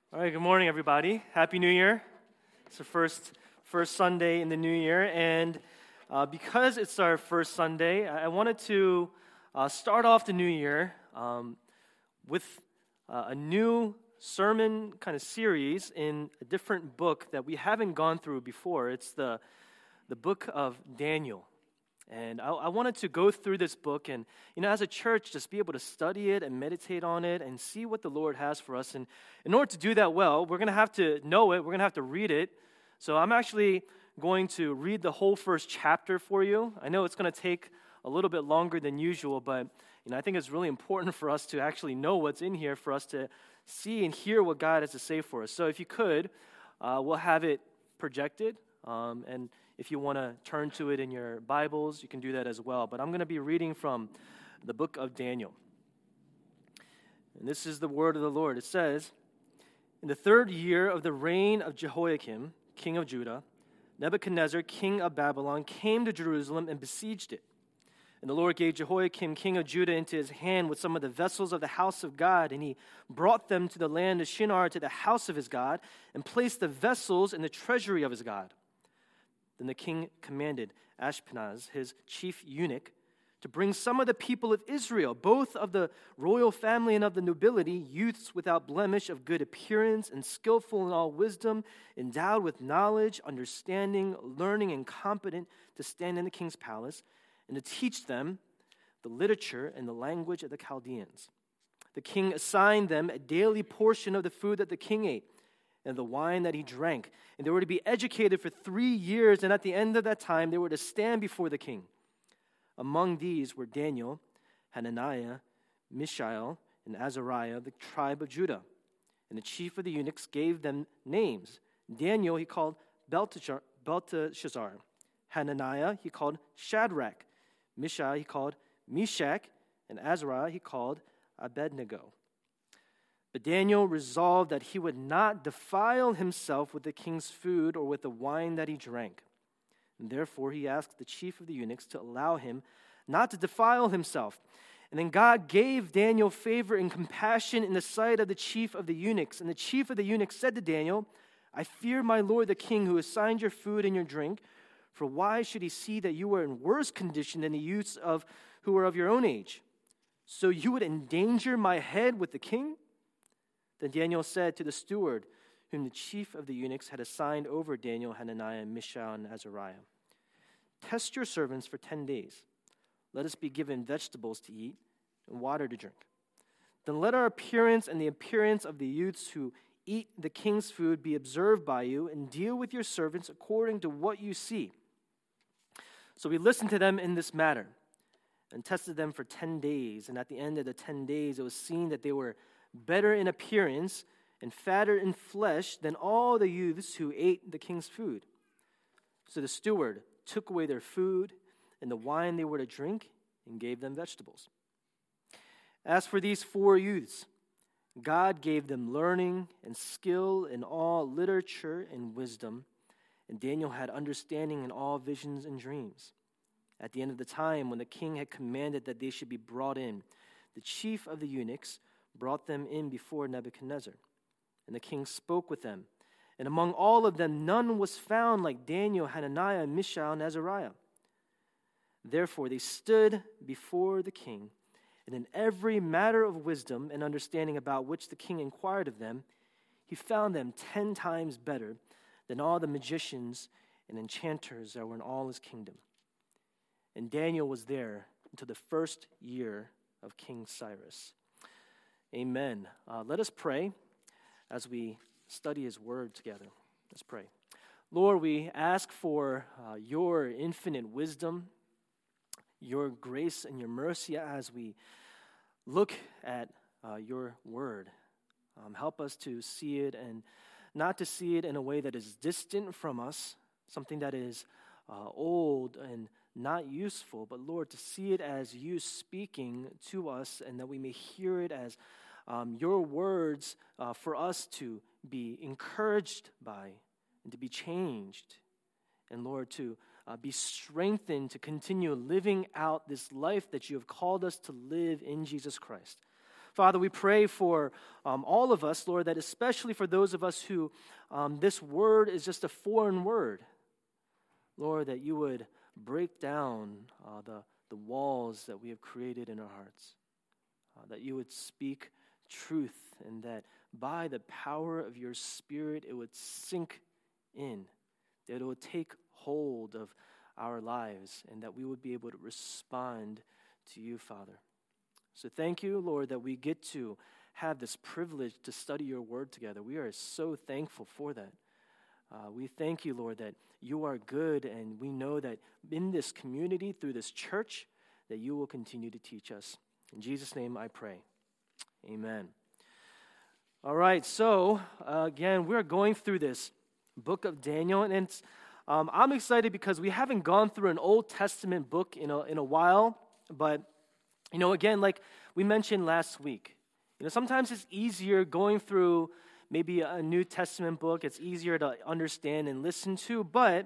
All right, good morning, everybody. Happy New Year. It's the first Sunday in the new year, and because it's our first Sunday, I wanted to start off the new year with a new sermon kind of series in a different book that we haven't gone through before. It's the book of Daniel. And I wanted to go through this book and, as a church, just be able to study it and meditate on it and see what the Lord has for us. And in order to do that well, we're going to have to know it. We're going to have to read it. So I'm actually going to read the whole first chapter for you. I know it's going to take a little bit longer than usual, but I think it's really important for us to actually know what's in here for us to see and hear what God has to say for us. So if you could, we'll have it projected, and if you want to turn to it in your Bibles, you can do that as well. But I'm going to be reading from the book of Daniel. And this is the word of the Lord. It says, "In the 3rd year of the reign of Jehoiakim, king of Judah, Nebuchadnezzar, king of Babylon, came to Jerusalem and besieged it. And the Lord gave Jehoiakim, king of Judah, into his hand with some of the vessels of the house of God, and he brought them to the land of Shinar, to the house of his God, and placed the vessels in the treasury of his God. Then the king commanded Ashpenaz, his chief eunuch, to bring some of the people of Israel, both of the royal family and of the nobility, youths without blemish, of good appearance and skillful in all wisdom, endowed with knowledge, understanding, learning, and competent to stand in the king's palace, and to teach them the literature and the language of the Chaldeans. The king assigned them a daily portion of the food that the king ate, and the wine that he drank. And they were to be educated for 3 years, and at the end of that time, they were to stand before the king. Among these were Daniel, Hananiah, Mishael, and Azariah of the tribe of Judah. And the chief of the eunuchs gave them names. Daniel he called Belteshazzar. Hananiah he called Shadrach. Mishael he called Meshach. And Azariah he called Abednego. But Daniel resolved that he would not defile himself with the king's food or with the wine that he drank. And therefore he asked the chief of the eunuchs to allow him not to defile himself. And then God gave Daniel favor and compassion in the sight of the chief of the eunuchs. And the chief of the eunuchs said to Daniel, "I fear my lord the king, who assigned your food and your drink. For why should he see that you are in worse condition than the youths who are of your own age? So you would endanger my head with the king?" Then Daniel said to the steward, whom the chief of the eunuchs had assigned over Daniel, Hananiah, Mishael, and Azariah, "Test your servants for 10 days. Let us be given vegetables to eat and water to drink. Then let our appearance and the appearance of the youths who eat the king's food be observed by you, and deal with your servants according to what you see." So we listened to them in this matter and tested them for 10 days. And at the end of the 10 days, it was seen that they were better in appearance and fatter in flesh than all the youths who ate the king's food. So the steward took away their food and the wine they were to drink and gave them vegetables. As for these 4 youths, God gave them learning and skill in all literature and wisdom, and Daniel had understanding in all visions and dreams. At the end of the time, when the king had commanded that they should be brought in, the chief of the eunuchs brought them in before Nebuchadnezzar. And the king spoke with them. And among all of them, none was found like Daniel, Hananiah, Mishael, and Azariah. Therefore they stood before the king, and in every matter of wisdom and understanding about which the king inquired of them, he found them 10 times better than all the magicians and enchanters that were in all his kingdom. And Daniel was there until the 1st year of King Cyrus. Amen. Let us pray as we study his word together. Let's pray. Lord, we ask for your infinite wisdom, your grace and your mercy as we look at your word. Help us to see it and not to see it in a way that is distant from us, something that is old and not useful, but Lord, to see it as you speaking to us, and that we may hear it as your words for us to be encouraged by and to be changed. And Lord, to be strengthened to continue living out this life that you have called us to live in Jesus Christ. Father, we pray for all of us, Lord, that especially for those of us who this word is just a foreign word, Lord, that you would break down the walls that we have created in our hearts, that you would speak truth, and that by the power of your Spirit, it would sink in, that it would take hold of our lives, and that we would be able to respond to you, Father. So thank you, Lord, that we get to have this privilege to study your word together. We are so thankful for that. We thank you, Lord, that you are good, and we know that in this community, through this church, that you will continue to teach us. In Jesus' name I pray. Amen. All right, so again, we're going through this book of Daniel, and it's, I'm excited because we haven't gone through an Old Testament book in a while, but again, like we mentioned last week, sometimes it's easier going through maybe a New Testament book. It's easier to understand and listen to, but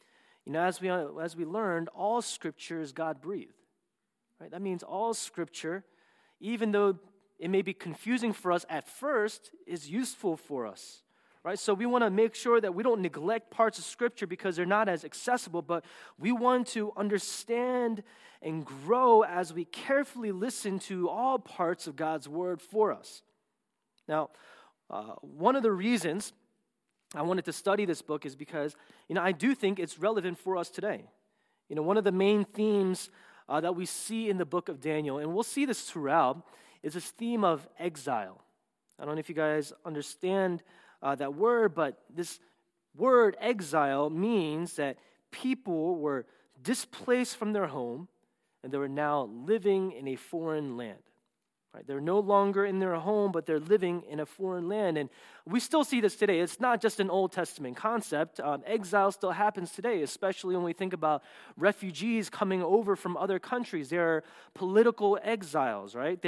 as we learned, all Scripture is God-breathed. Right? That means all Scripture, even though it may be confusing for us at first, is useful for us. Right? So we want to make sure that we don't neglect parts of Scripture because they're not as accessible, but we want to understand and grow as we carefully listen to all parts of God's Word for us. Now, one of the reasons I wanted to study this book is because, I do think it's relevant for us today. One of the main themes that we see in the book of Daniel, and we'll see this throughout, is this theme of exile. I don't know if you guys understand that word, but this word exile means that people were displaced from their home and they were now living in a foreign land. Right? They're no longer in their home, but they're living in a foreign land. And we still see this today. It's not just an Old Testament concept. Exile still happens today, especially when we think about refugees coming over from other countries. They're political exiles, right?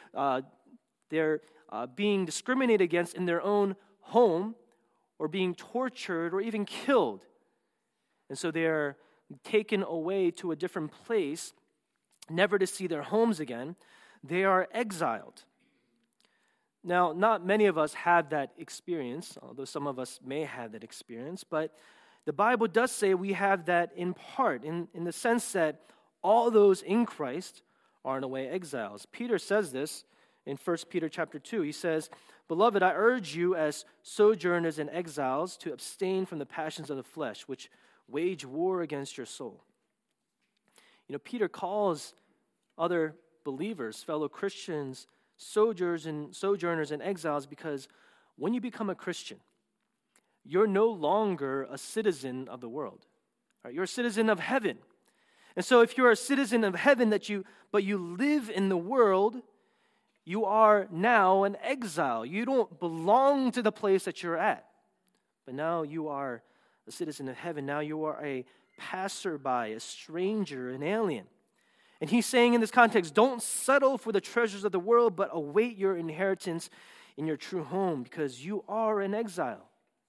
They're being discriminated against in their own home, or being tortured, or even killed. And so they're taken away to a different place, never to see their homes again. They are exiled. Now, not many of us have that experience, although some of us may have that experience, but the Bible does say we have that in part, in the sense that all those in Christ are in a way exiles. Peter says this in 1 Peter chapter 2. He says, "Beloved, I urge you as sojourners and exiles to abstain from the passions of the flesh, which wage war against your soul." Peter calls other believers, fellow Christians, sojourners and exiles, because when you become a Christian, you're no longer a citizen of the world. Right? You're a citizen of heaven. And so if you're a citizen of heaven but you live in the world, you are now an exile. You don't belong to the place that you're at. But now you are a citizen of heaven. Now you are a passerby, a stranger, an alien. And he's saying in this context, don't settle for the treasures of the world, but await your inheritance in your true home, because you are an exile.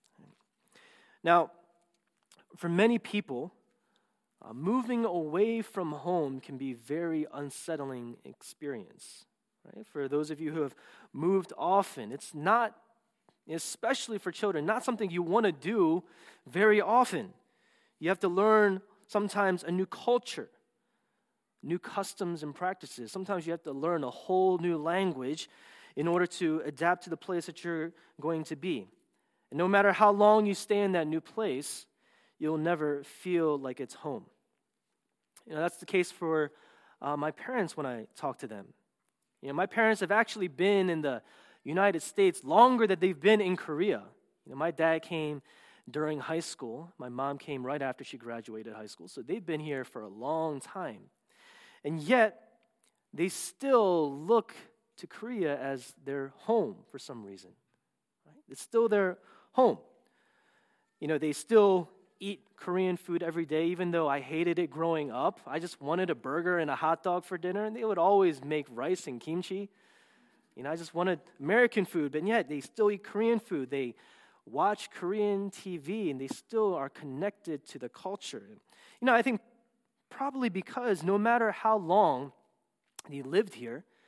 Now, for many people, moving away from home can be a very unsettling experience. Right? For those of you who have moved often, it's not, especially for children, not something you want to do very often. You have to learn sometimes a new culture, new customs and practices. Sometimes you have to learn a whole new language in order to adapt to the place that you're going to be. And no matter how long you stay in that new place, you'll never feel like it's home. That's the case for my parents when I talk to them. My parents have actually been in the United States longer than they've been in Korea. My dad came during high school. My mom came right after she graduated high school. So they've been here for a long time. And yet, they still look to Korea as their home for some reason. Right? It's still their home. They still eat Korean food every day, even though I hated it growing up. I just wanted a burger and a hot dog for dinner, and they would always make rice and kimchi. I just wanted American food, but yet they still eat Korean food. They watch Korean TV, and they still are connected to the culture. I think probably because no matter how long they lived here,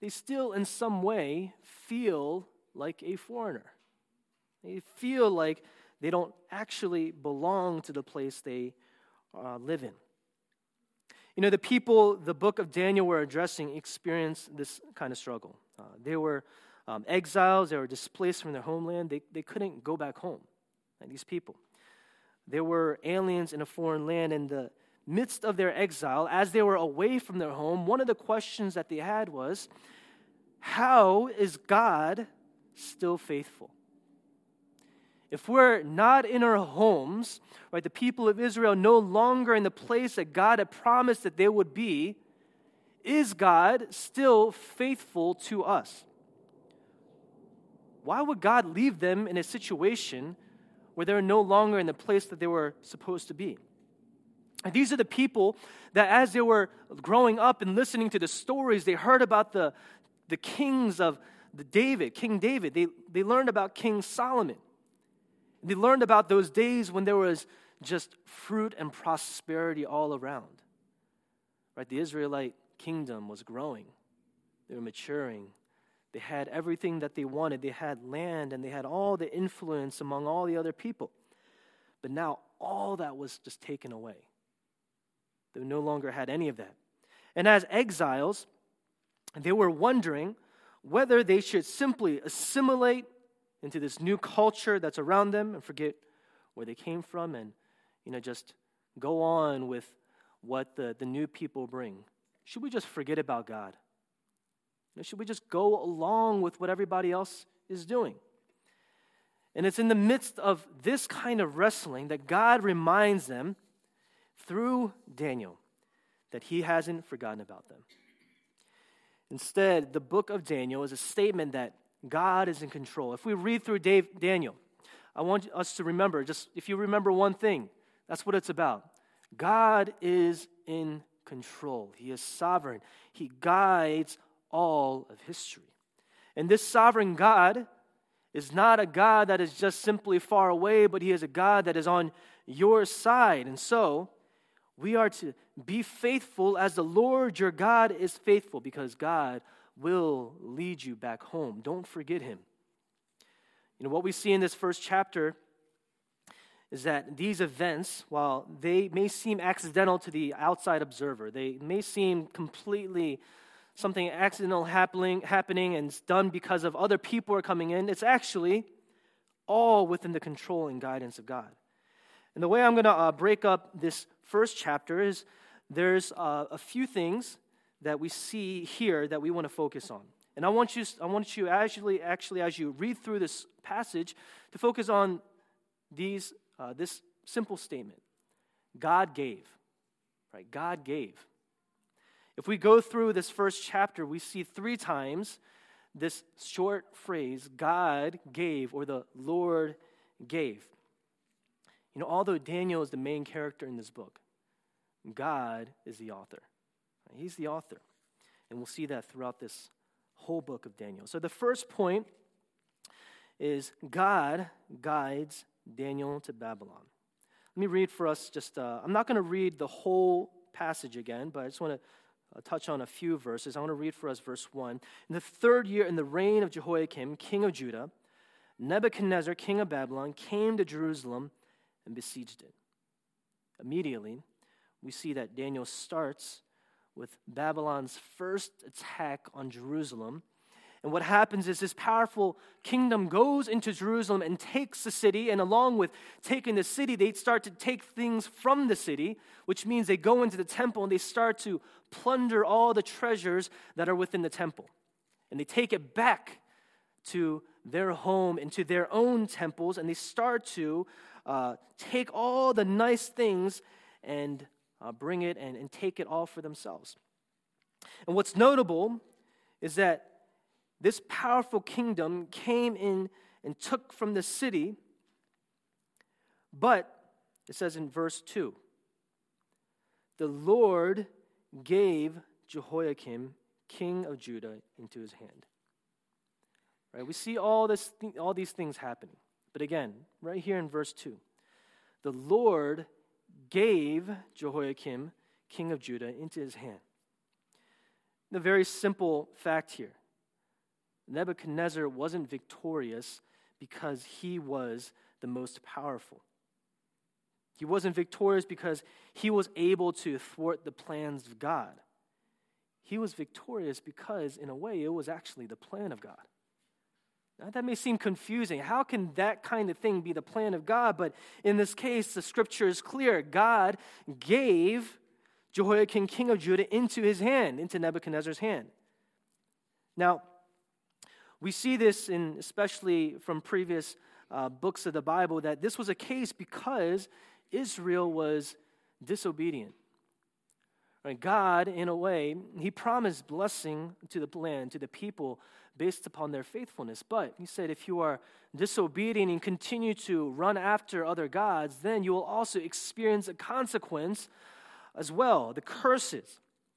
they still in some way feel like a foreigner. They feel like they don't actually belong to the place they live in. You know, the people the book of Daniel were addressing experienced this kind of struggle. They were exiles. They were displaced from their homeland. They couldn't go back home, these people. They were aliens in a foreign land. In the midst of their exile, as they were away from their home, one of the questions that they had was, how is God still faithful? If we're not in our homes, right, the people of Israel no longer in the place that God had promised that they would be, is God still faithful to us? Why would God leave them in a situation where they're no longer in the place that they were supposed to be? And these are the people that as they were growing up and listening to the stories, they heard about the kings of King David. They learned about King Solomon. They learned about those days when there was just fruit and prosperity all around. Right? The Israelite kingdom was growing. They were maturing. They had everything that they wanted. They had land and they had all the influence among all the other people. But now all that was just taken away. They no longer had any of that. And as exiles, they were wondering whether they should simply assimilate into this new culture that's around them and forget where they came from and, just go on with what the new people bring. Should we just forget about God? Should we just go along with what everybody else is doing? And it's in the midst of this kind of wrestling that God reminds them through Daniel that he hasn't forgotten about them. Instead, the book of Daniel is a statement that God is in control. If we read through Daniel, I want us to remember, just if you remember one thing, that's what it's about. God is in control. He is sovereign. He guides all of history. And this sovereign God is not a God that is just simply far away, but he is a God that is on your side. And so, we are to be faithful as the Lord your God is faithful, because God will lead you back home. Don't forget him. What we see in this first chapter is that these events, while they may seem accidental to the outside observer, they may seem completely something accidental happening and it's done because of other people are coming in, it's actually all within the control and guidance of God. And the way I'm going to break up this first chapter is there's a few things that we see here that we want to focus on. And I want you actually as you read through this passage to focus on this simple statement. God gave. Right? God gave. If we go through this first chapter, we see 3 times this short phrase, God gave, or the Lord gave. Although Daniel is the main character in this book, God is the author. He's the author. And we'll see that throughout this whole book of Daniel. So the first point is God guides Daniel to Babylon. Let me read for us I'm not going to read the whole passage again, but I just want to touch on a few verses. I want to read for us verse 1. In the 3rd year in the reign of Jehoiakim, king of Judah, Nebuchadnezzar, king of Babylon, came to Jerusalem and besieged it. Immediately, we see that Daniel starts with Babylon's first attack on Jerusalem. And what happens is this powerful kingdom goes into Jerusalem and takes the city, and along with taking the city, they start to take things from the city, which means they go into the temple and they start to plunder all the treasures that are within the temple. And they take it back to their home, into their own temples, and they start to take all the nice things and bring it and take it all for themselves. And what's notable is that this powerful kingdom came in and took from the city, but it says in verse 2, the Lord gave Jehoiakim, king of Judah, into his hand. Right? We see all these things happening. But again, right here in verse 2, the Lord gave Jehoiakim, king of Judah, into his hand. the very simple fact here. Nebuchadnezzar wasn't victorious because he was the most powerful. He wasn't victorious because he was able to thwart the plans of God. He was victorious because, in a way, it was actually the plan of God. Now, that may seem confusing. How can that kind of thing be the plan of God? But in this case, the scripture is clear. God gave Jehoiakim, king of Judah, into his hand, into Nebuchadnezzar's hand. Now, we see this especially from previous books of the Bible, that this was a case because Israel was disobedient. Right? God, in a way, he promised blessing to the land, to the people, based upon their faithfulness. But he said, if you are disobedient and continue to run after other gods, then you will also experience a consequence as well, the curses.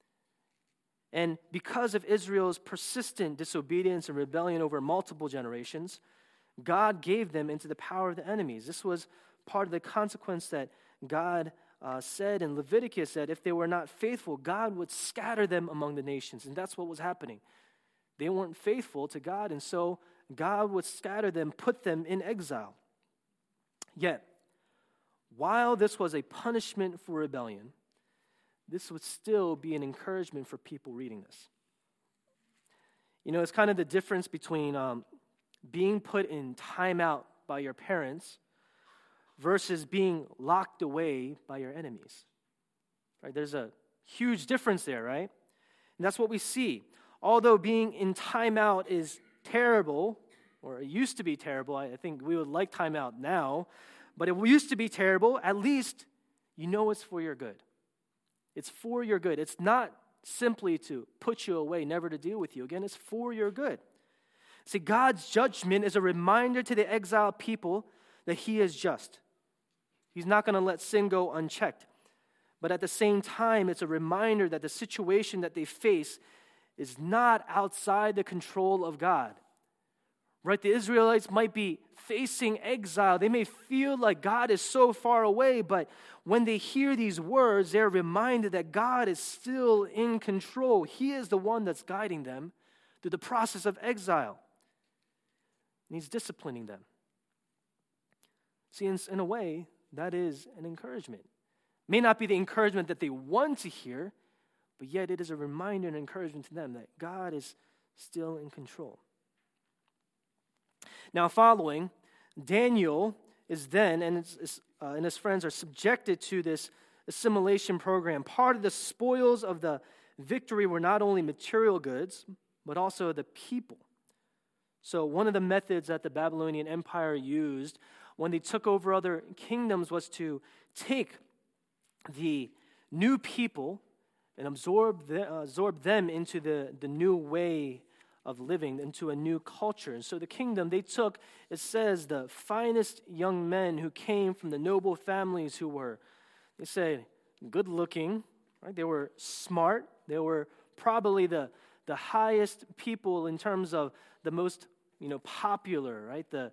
And because of Israel's persistent disobedience and rebellion over multiple generations, God gave them into the power of the enemies. This was part of the consequence that God said in Leviticus, that if they were not faithful, God would scatter them among the nations. And that's what was happening. They weren't faithful to God, and so God would scatter them, put them in exile. Yet, while this was a punishment for rebellion, this would still be an encouragement for people reading this. You know, it's kind of the difference between being put in timeout by your parents versus being locked away by your enemies. Right? There's a huge difference there, right? And that's what we see. Although being in timeout is terrible, or it used to be terrible, I think we would like timeout now, but it used to be terrible, at least you know it's for your good. It's for your good. It's not simply to put you away, never to deal with you again. It's for your good. See, God's judgment is a reminder to the exiled people that he is just. He's not going to let sin go unchecked. But at the same time, it's a reminder that the situation that they face is not outside the control of God. Right? The Israelites might be facing exile. They may feel like God is so far away, but when they hear these words, they're reminded that God is still in control. He is the one that's guiding them through the process of exile. And he's disciplining them. See, in a way, that is an encouragement. May not be the encouragement that they want to hear, but yet it is a reminder and encouragement to them that God is still in control. Now, following, Daniel is then, and his friends are subjected to this assimilation program. Part of the spoils of the victory were not only material goods, but also the people. So one of the methods that the Babylonian Empire used when they took over other kingdoms was to take the new people and absorb them into the new way of living, into a new culture. And so the kingdom, they took, it says, the finest young men who came from the noble families who were, they say, good looking, right? They were smart. They were probably the highest people in terms of the most, popular, right? The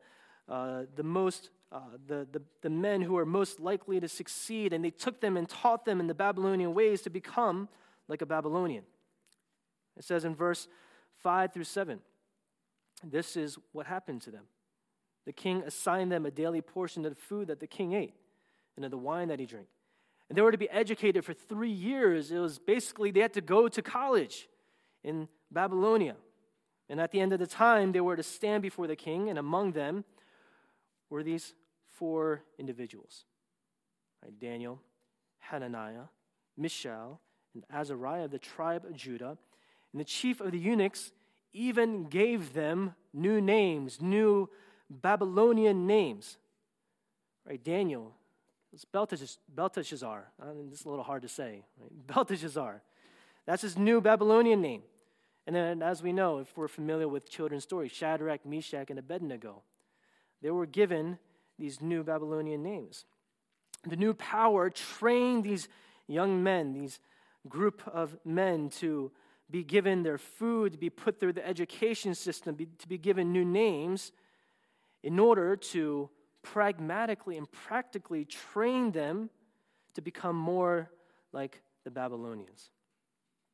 men who are most likely to succeed, and they took them and taught them in the Babylonian ways to become like a Babylonian. It says in verse 5 through 7, this is what happened to them. The king assigned them a daily portion of the food that the king ate and of the wine that he drank. And they were to be educated for 3 years. It was basically they had to go to college in Babylonia. And at the end of the time, they were to stand before the king, and among them were these 4 individuals. Right? Daniel, Hananiah, Mishael, and Azariah of the tribe of Judah. And the chief of the eunuchs even gave them new names, new Babylonian names. Right? Daniel, it's Belteshazzar. This is a little hard to say. Right? Belteshazzar. That's his new Babylonian name. And then, as we know, if we're familiar with children's stories, Shadrach, Meshach, and Abednego. They were given these new Babylonian names. The new power trained these young men, these group of men, to be given their food, to be put through the education system, to be given new names in order to pragmatically and practically train them to become more like the Babylonians.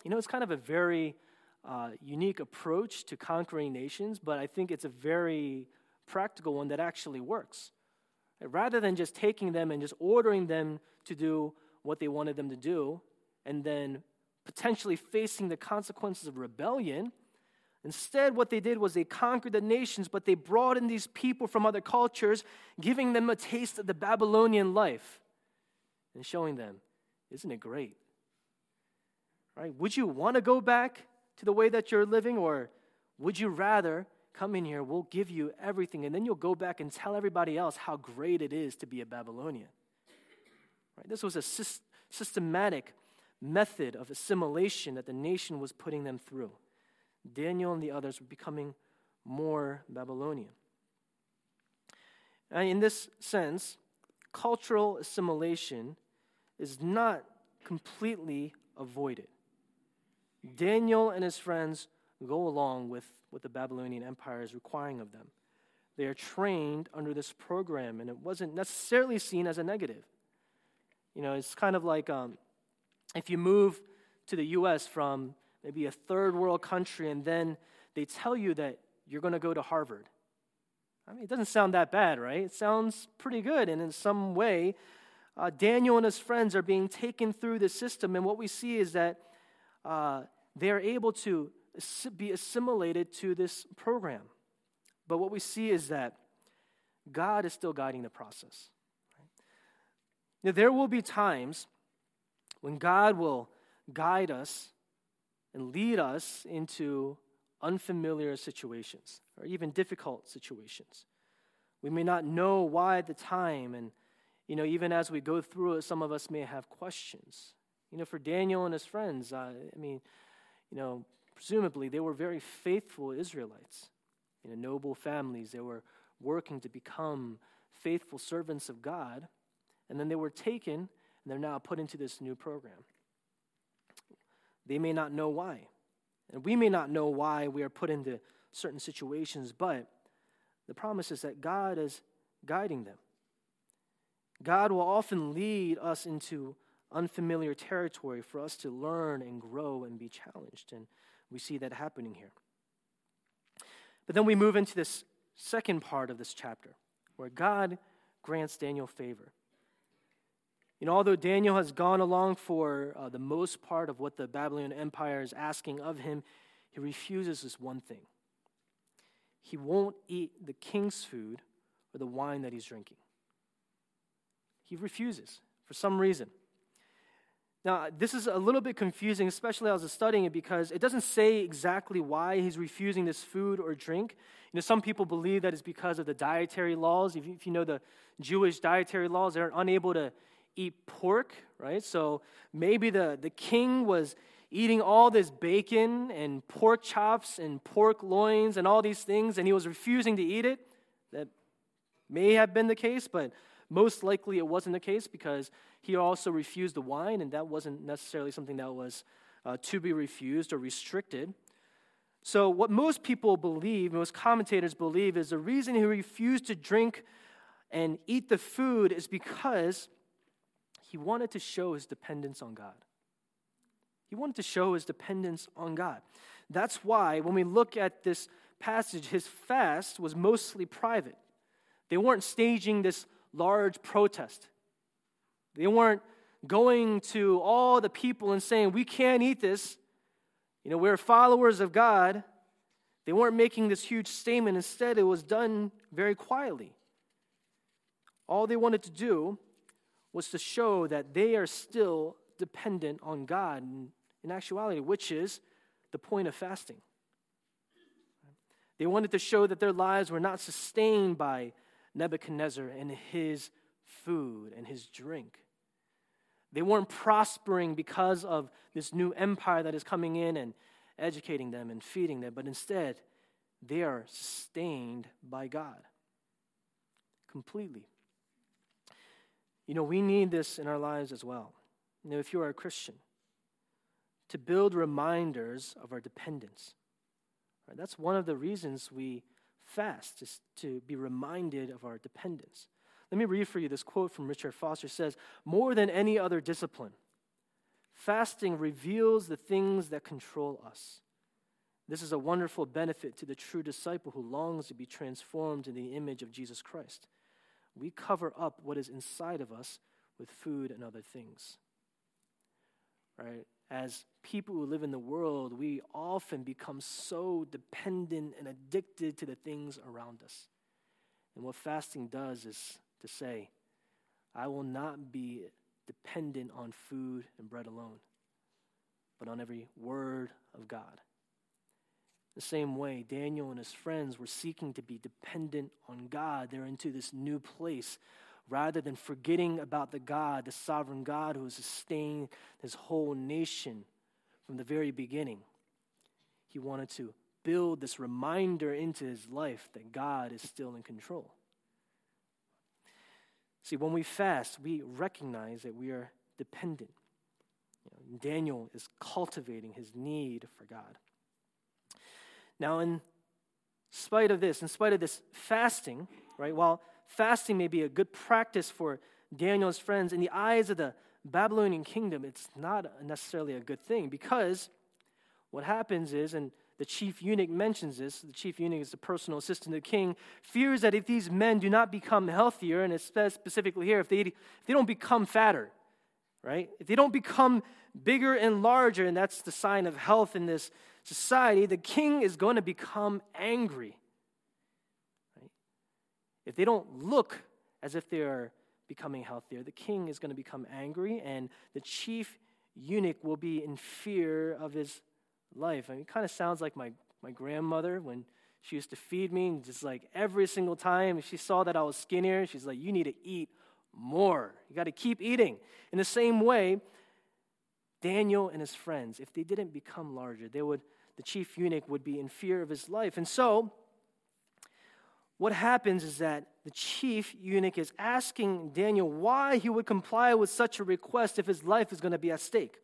It's kind of a very unique approach to conquering nations, but I think it's a very practical one that actually works. Rather than just taking them and just ordering them to do what they wanted them to do, and then potentially facing the consequences of rebellion, instead what they did was they conquered the nations, but they brought in these people from other cultures, giving them a taste of the Babylonian life and showing them, isn't it great? Right? Would you want to go back to the way that you're living, or would you rather come in here, we'll give you everything, and then you'll go back and tell everybody else how great it is to be a Babylonian? Right? This was a systematic method of assimilation that the nation was putting them through. Daniel and the others were becoming more Babylonian. And in this sense, cultural assimilation is not completely avoided. Daniel and his friends go along with what the Babylonian Empire is requiring of them. They are trained under this program, and it wasn't necessarily seen as a negative. It's kind of like if you move to the U.S. from maybe a third world country, and then they tell you that you're going to go to Harvard. It doesn't sound that bad, right? It sounds pretty good, and in some way, Daniel and his friends are being taken through the system, and what we see is that they are able to be assimilated to this program. But what we see is that God is still guiding the process. Right? There will be times when God will guide us and lead us into unfamiliar situations or even difficult situations. We may not know why at the time, and even as we go through it, some of us may have questions. For Daniel and his friends, presumably they were very faithful Israelites. Noble families. They were working to become faithful servants of God, and then they were taken, and they're now put into this new program. They may not know why, and we may not know why we are put into certain situations, but the promise is that God is guiding them. God will often lead us into unfamiliar territory for us to learn and grow and be challenged, and we see that happening here. But then we move into this second part of this chapter, where God grants Daniel favor. Although Daniel has gone along for the most part of what the Babylonian Empire is asking of him, he refuses this one thing. He won't eat the king's food or the wine that he's drinking. He refuses for some reason. Now, this is a little bit confusing, especially as I was studying it, because it doesn't say exactly why he's refusing this food or drink. Some people believe that it's because of the dietary laws. If you know the Jewish dietary laws, they're unable to eat pork, right? So maybe the king was eating all this bacon and pork chops and pork loins and all these things, and he was refusing to eat it. That may have been the case, but most likely it wasn't the case, because he also refused the wine, and that wasn't necessarily something that was to be refused or restricted. So what most people believe, most commentators believe, is the reason he refused to drink and eat the food is because he wanted to show his dependence on God. He wanted to show his dependence on God. That's why when we look at this passage, his fast was mostly private. They weren't staging this large protest. They weren't going to all the people and saying, we can't eat this. We're followers of God. They weren't making this huge statement. Instead, it was done very quietly. All they wanted to do was to show that they are still dependent on God in actuality, which is the point of fasting. They wanted to show that their lives were not sustained by Nebuchadnezzar and his food and his drink. They weren't prospering because of this new empire that is coming in and educating them and feeding them, but instead, they are sustained by God completely. We need this in our lives as well. If you are a Christian, to build reminders of our dependence. Right? That's one of the reasons we fast, is to be reminded of our dependence. Let me read for you this quote from Richard Foster. It says, "More than any other discipline, Fasting reveals the things that control us. This is a wonderful benefit to the true disciple who longs to be transformed in the image of Jesus Christ. We cover up what is inside of us with food and other things. Right? As people who live in the world, we often become so dependent and addicted to the things around us. And what fasting does is to say, I will not be dependent on food and bread alone, but on every word of God. The same way, Daniel and his friends were seeking to be dependent on God. They're into this new place. Rather than forgetting about the sovereign God who has sustained his whole nation from the very beginning, he wanted to build this reminder into his life that God is still in control. See, when we fast, we recognize that we are dependent. Daniel is cultivating his need for God. Now, in spite of this fasting, right, while fasting may be a good practice for Daniel's friends, in the eyes of the Babylonian kingdom, it's not necessarily a good thing, because what happens is, and the chief eunuch mentions this, the chief eunuch is the personal assistant of the king, fears that if these men do not become healthier, and it says specifically here, if they don't become fatter, right? If they don't become bigger and larger, and that's the sign of health in this society, the king is going to become angry. If they don't look as if they are becoming healthier, the king is going to become angry, and the chief eunuch will be in fear of his life. I mean, it kind of sounds like my grandmother when she used to feed me, and just like every single time if she saw that I was skinnier, she's like, you need to eat more. You got to keep eating. In the same way, Daniel and his friends, if they didn't become larger, the chief eunuch would be in fear of his life. And so, what happens is that the chief eunuch is asking Daniel why he would comply with such a request if his life is going to be at stake.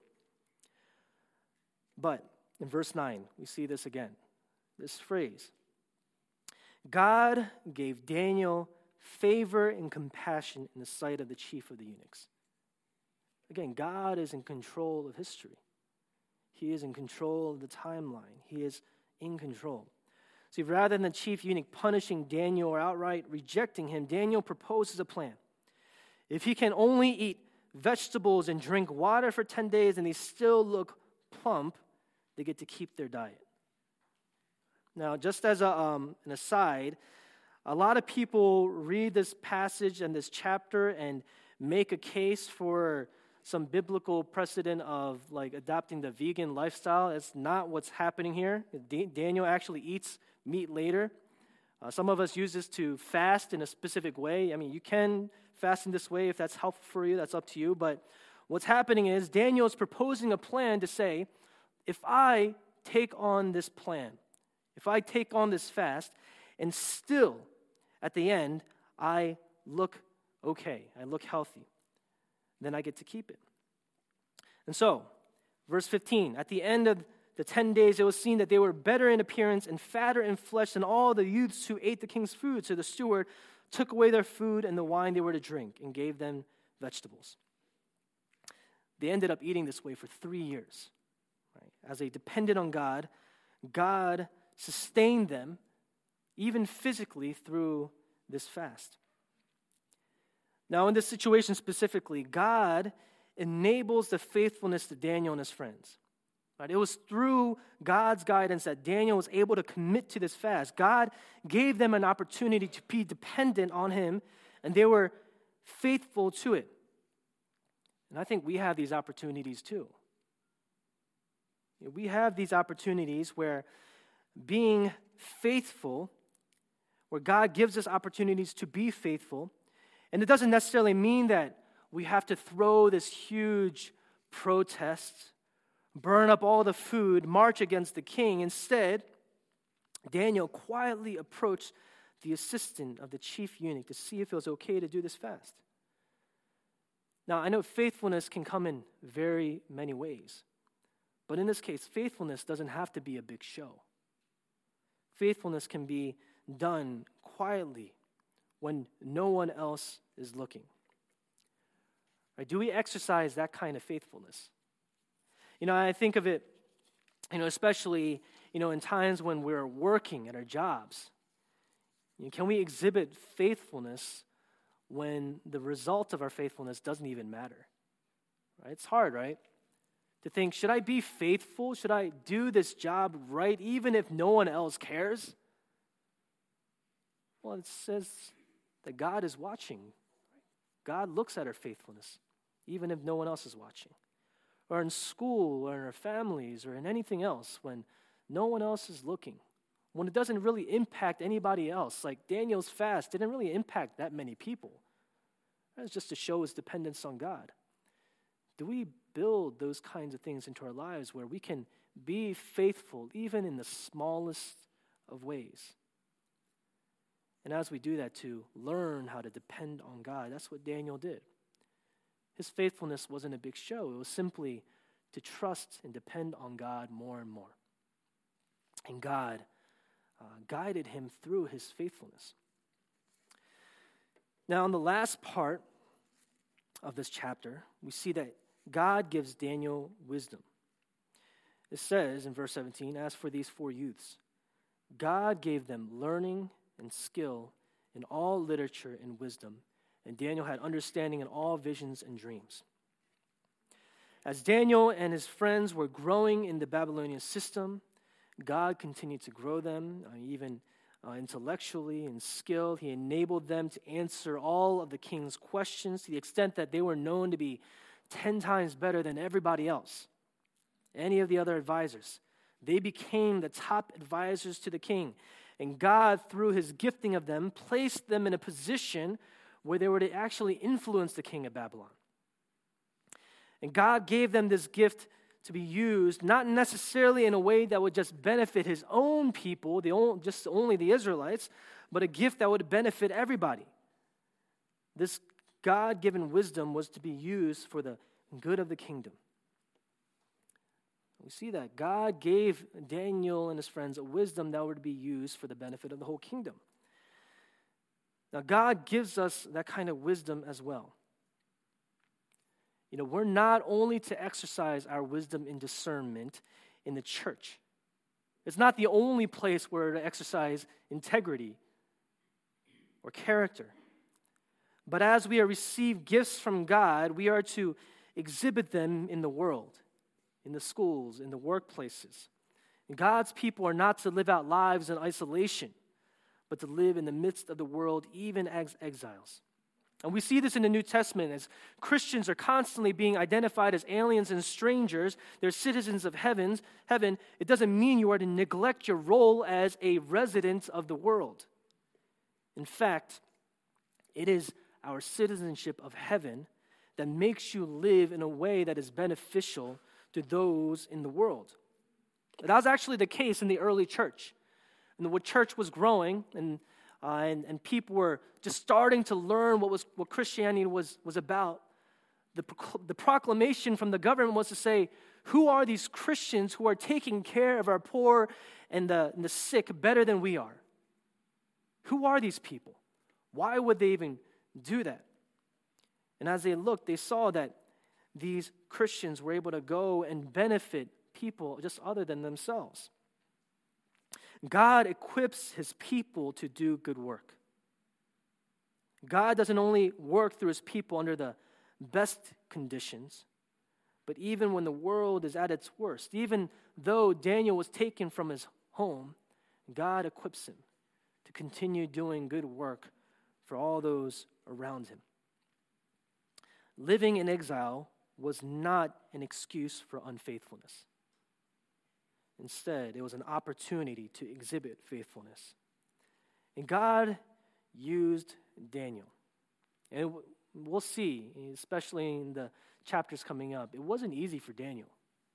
But in verse 9, we see this again, this phrase. God gave Daniel favor and compassion in the sight of the chief of the eunuchs. Again, God is in control of history. He is in control of the timeline. He is in control. See, rather than the chief eunuch punishing Daniel or outright rejecting him, Daniel proposes a plan. If he can only eat vegetables and drink water for 10 days and they still look plump, they get to keep their diet. Now, just as an aside, a lot of people read this passage and this chapter and make a case for some biblical precedent of like adopting the vegan lifestyle. That's not what's happening here. Daniel actually eats meat later. Some of us use this to fast in a specific way. I mean, you can fast in this way if that's helpful for you. That's up to you. But what's happening is Daniel is proposing a plan to say, if I take on this plan, if I take on this fast, and still at the end I look okay, I look healthy, then I get to keep it. And so, verse 15, at the end of the 10 days, it was seen that they were better in appearance and fatter in flesh than all the youths who ate the king's food. So the steward took away their food and the wine they were to drink and gave them vegetables. They ended up eating this way for 3 years. Right? As they depended on God, God sustained them, even physically, through this fast. Now, in this situation specifically, God enables the faithfulness to Daniel and his friends. Right? It was through God's guidance that Daniel was able to commit to this fast. God gave them an opportunity to be dependent on him, and they were faithful to it. And I think we have these opportunities too. We have these opportunities where being faithful, where God gives us opportunities to be faithful, and it doesn't necessarily mean that we have to throw this huge protest, burn up all the food, march against the king. Instead, Daniel quietly approached the assistant of the chief eunuch to see if it was okay to do this fast. Now, I know faithfulness can come in very many ways, but in this case, faithfulness doesn't have to be a big show. Faithfulness can be done quietly when no one else is looking. Right? Do we exercise that kind of faithfulness? I think of it, especially, in times when we're working at our jobs. Can we exhibit faithfulness when the result of our faithfulness doesn't even matter? Right? It's hard, right? To think, should I be faithful? Should I do this job right even if no one else cares? Well, it says that God is watching. God looks at our faithfulness even if no one else is watching. Or in school, or in our families, or in anything else, when no one else is looking. When it doesn't really impact anybody else. Like Daniel's fast didn't really impact that many people. That's just to show his dependence on God. Do we build those kinds of things into our lives where we can be faithful even in the smallest of ways? And as we do that, to learn how to depend on God, that's what Daniel did. His faithfulness wasn't a big show. It was simply to trust and depend on God more and more. And God guided him through his faithfulness. Now, in the last part of this chapter, we see that God gives Daniel wisdom. It says in verse 17, as for these 4 youths, God gave them learning and skill in all literature and wisdom, and Daniel had understanding in all visions and dreams. As Daniel and his friends were growing in the Babylonian system, God continued to grow them, even intellectually and skill. He enabled them to answer all of the king's questions to the extent that they were known to be 10 times better than everybody else, any of the other advisors. They became the top advisors to the king. And God, through his gifting of them, placed them in a position where they were to actually influence the king of Babylon. And God gave them this gift to be used, not necessarily in a way that would just benefit his own people, just only the Israelites, but a gift that would benefit everybody. This God-given wisdom was to be used for the good of the kingdom. We see that God gave Daniel and his friends a wisdom that would be used for the benefit of the whole kingdom. Now, God gives us that kind of wisdom as well. We're not only to exercise our wisdom and discernment in the church. It's not the only place where we're to exercise integrity or character. But as we receive gifts from God, we are to exhibit them in the world, in the schools, in the workplaces. And God's people are not to live out lives in isolation, but to live in the midst of the world, even as exiles. And we see this in the New Testament as Christians are constantly being identified as aliens and strangers. They're citizens of heaven. It doesn't mean you are to neglect your role as a resident of the world. In fact, it is our citizenship of heaven that makes you live in a way that is beneficial to those in the world. That was actually the case in the early church. And the church was growing, and people were just starting to learn what Christianity was about. The proclamation from the government was to say, who are these Christians who are taking care of our poor and the sick better than we are? Who are these people? Why would they even do that? And as they looked, they saw that these Christians were able to go and benefit people just other than themselves. God equips his people to do good work. God doesn't only work through his people under the best conditions, but even when the world is at its worst, even though Daniel was taken from his home, God equips him to continue doing good work for all those around him. Living in exile was not an excuse for unfaithfulness. Instead, it was an opportunity to exhibit faithfulness. And God used Daniel. And we'll see, especially in the chapters coming up, it wasn't easy for Daniel.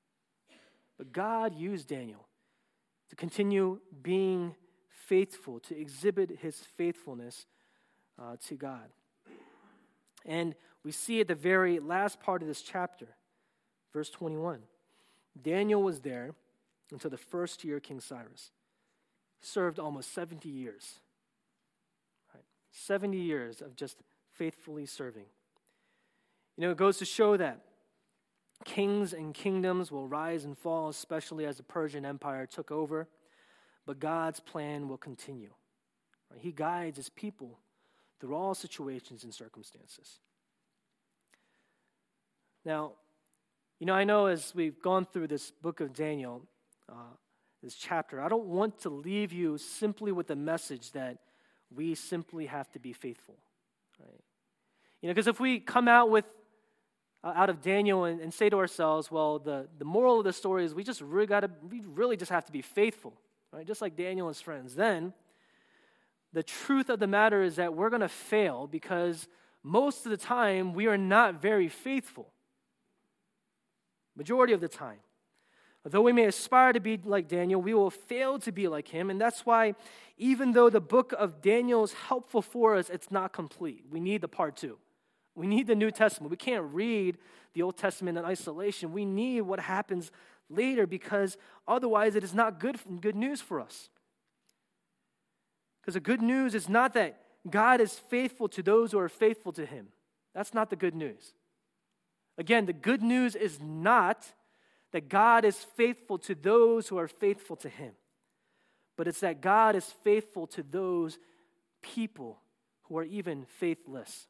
But God used Daniel to continue being faithful, to exhibit his faithfulness to God. And we see at the very last part of this chapter, verse 21, Daniel was there until the first year of King Cyrus. He served almost 70 years. Right? 70 years of just faithfully serving. It goes to show that Kings and kingdoms will rise and fall, especially as the Persian Empire took over, but God's plan will continue. Right? He guides his people through all situations and circumstances. Now, I know as we've gone through this book of Daniel, this chapter, I don't want to leave you simply with the message that we simply have to be faithful, right? Because if we come out of Daniel and say to ourselves, well, the moral of the story is we really just have to be faithful, right? Just like Daniel and his friends. Then the truth of the matter is that we're going to fail because most of the time we are not very faithful. Majority of the time. Though we may aspire to be like Daniel, we will fail to be like him. And that's why even though the book of Daniel is helpful for us, it's not complete. We need the part 2. We need the New Testament. We can't read the Old Testament in isolation. We need what happens later because otherwise it is not good news for us. Because the good news is not that God is faithful to those who are faithful to him. That's not the good news. Again, the good news is not that God is faithful to those who are faithful to him, but it's that God is faithful to those people who are even faithless.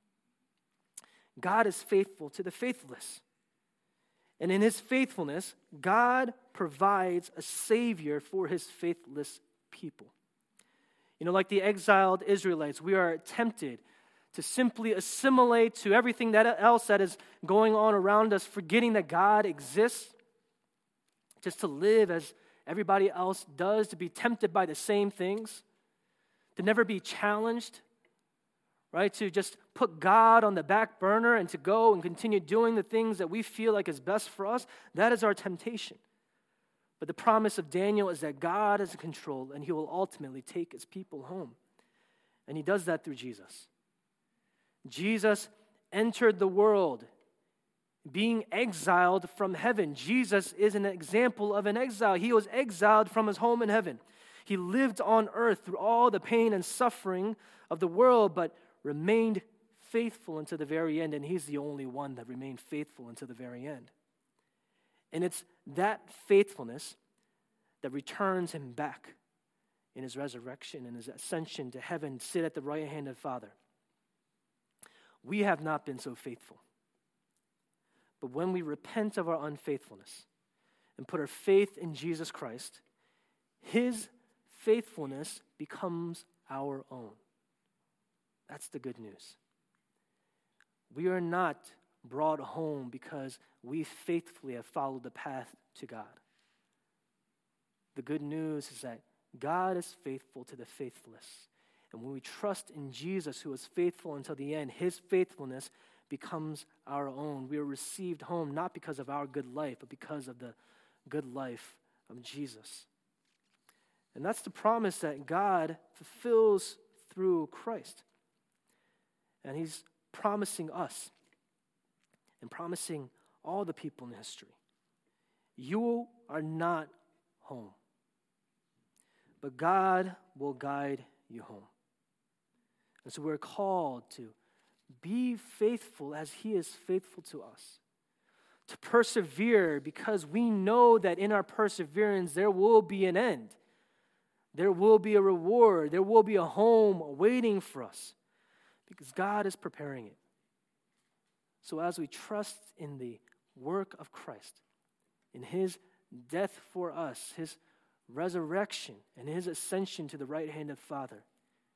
God is faithful to the faithless. And in his faithfulness, God provides a Savior for his faithless people. Like the exiled Israelites, we are tempted to simply assimilate to everything else that is going on around us, forgetting that God exists, just to live as everybody else does, to be tempted by the same things, to never be challenged, right? To just put God on the back burner and to go and continue doing the things that we feel like is best for us. That is our temptation. But the promise of Daniel is that God is in control and he will ultimately take his people home. And he does that through Jesus. Jesus entered the world being exiled from heaven. Jesus is an example of an exile. He was exiled from his home in heaven. He lived on earth through all the pain and suffering of the world, but remained faithful until the very end, and he's the only one that remained faithful until the very end. And it's that faithfulness that returns him back in his resurrection and his ascension to heaven, to sit at the right hand of the Father. We have not been so faithful. But when we repent of our unfaithfulness and put our faith in Jesus Christ, his faithfulness becomes our own. That's the good news. We are not brought home because we faithfully have followed the path to God. The good news is that God is faithful to the faithless. And when we trust in Jesus, who is faithful until the end, his faithfulness becomes our own. We are received home not because of our good life, but because of the good life of Jesus. And that's the promise that God fulfills through Christ. And he's promising us and promising all the people in history. You are not home, but God will guide you home. And so we're called to be faithful as he is faithful to us. To persevere because we know that in our perseverance there will be an end. There will be a reward. There will be a home waiting for us because God is preparing it. So as we trust in the work of Christ, in his death for us, his resurrection, and his ascension to the right hand of the Father,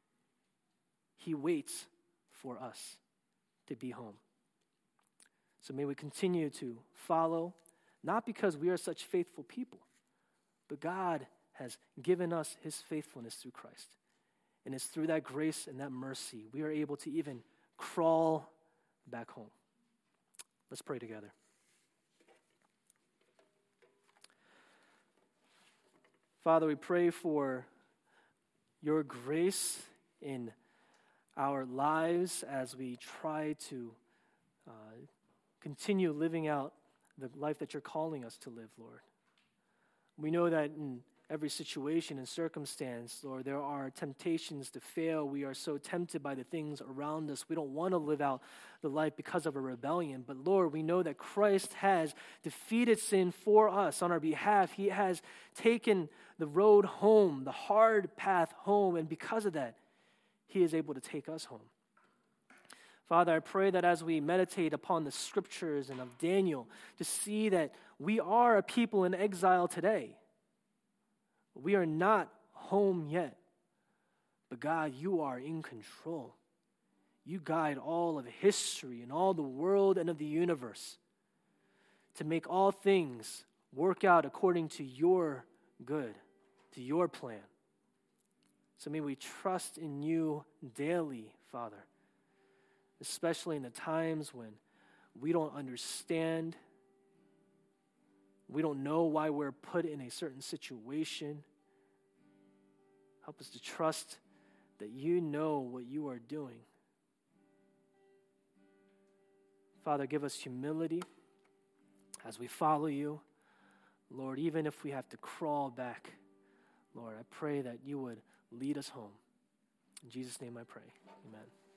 he waits for us to be home. So may we continue to follow, not because we are such faithful people, but God has given us his faithfulness through Christ. And it's through that grace and that mercy we are able to even crawl back home. Let's pray together. Father, we pray for your grace in our lives as we try to continue living out the life that you're calling us to live, Lord. We know that in every situation and circumstance, Lord, there are temptations to fail. We are so tempted by the things around us. We don't want to live out the life because of a rebellion. But Lord, we know that Christ has defeated sin for us on our behalf. He has taken the road home, the hard path home, and because of that, He is able to take us home. Father, I pray that as we meditate upon the scriptures and of Daniel, to see that we are a people in exile today. We are not home yet. But God, you are in control. You guide all of history and all the world and of the universe to make all things work out according to your good, to your plan. So may we trust in you daily, Father, especially in the times when we don't understand, we don't know why we're put in a certain situation. Help us to trust that you know what you are doing. Father, give us humility as we follow you. Lord, even if we have to crawl back, Lord, I pray that you would lead us home. In Jesus' name I pray. Amen.